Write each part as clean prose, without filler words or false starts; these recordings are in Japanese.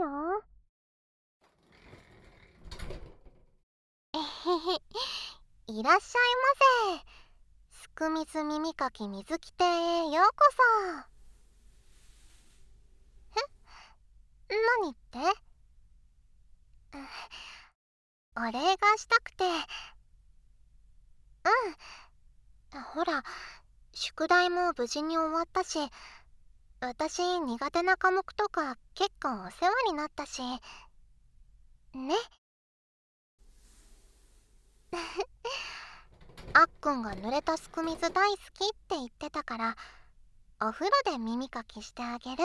よ。えへへ、いらっしゃいませ。すくみず耳かき水着亭へようこそ。何って？お礼がしたくて。ほら、宿題も無事に終わったし、私苦手な科目とか結構お世話になったしね。あっくんが濡れたすく水大好きって言ってたから、お風呂で耳かきしてあげる。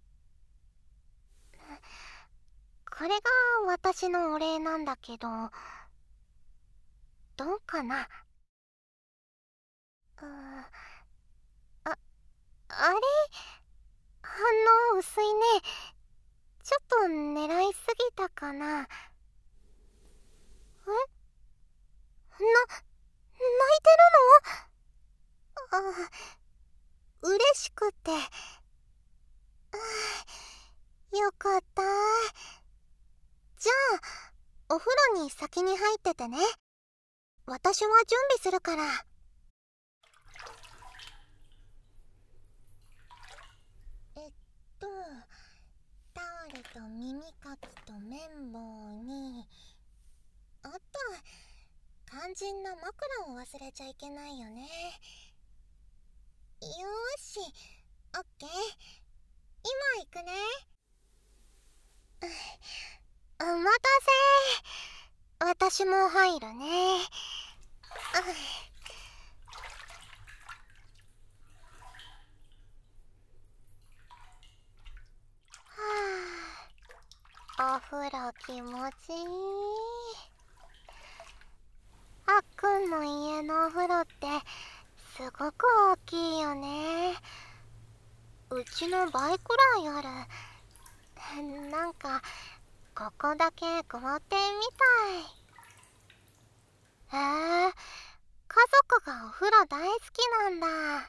これが私のお礼なんだけど、どうかな？あ、あれ？反応薄いね。ちょっと狙いすぎたかな。泣いてるの？嬉しくて。よかった。じゃあ、お風呂に先に入っててね。私は準備するから。タオルと耳かきと綿棒に、あと、肝心な枕を忘れちゃいけないよね。よーし、オッケー。今行くね。お待たせ。私も入るね。お風呂気持ちいい。あっくんの家のお風呂ってすごく大きいよね。うちの倍くらいある。なんかここだけ豪邸みたい。家族がお風呂大好きなんだ。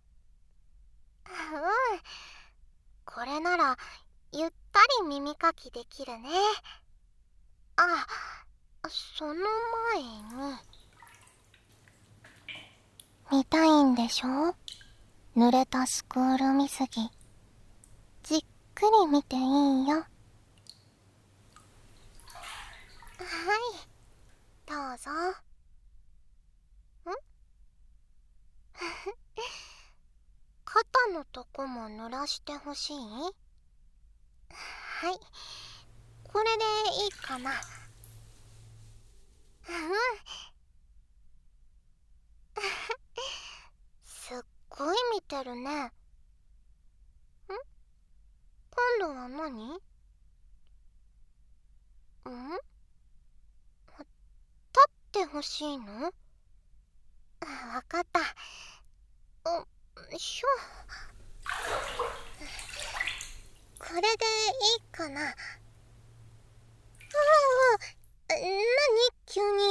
これならゆったり耳かきできるね。あ、その前に、見たいんでしょ？濡れたスクール水着。じっくり見ていいよ。はい、どうぞ。肩のとこも濡らしてほしい？はい、これでいいかな。すっごい見てるね。今度は何？立ってほしいの？わかった。しょ。これでいいかな。何？急に。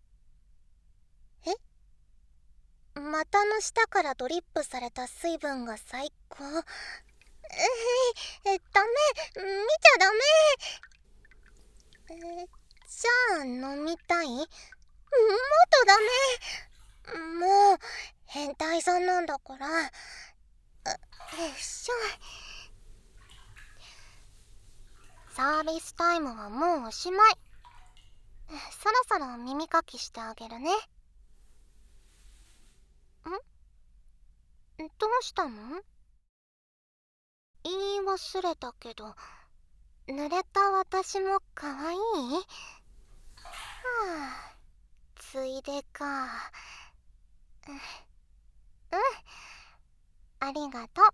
股の下からドリップされた水分が最高。ダメ。見ちゃダメ。じゃあ飲みたい？もっとダメ。もう変態さんなんだから。サービスタイムはもうおしまい。そろそろ耳かきしてあげるね。どうしたの？言い忘れたけど、濡れた私も可愛い？ついでか。ありがとう。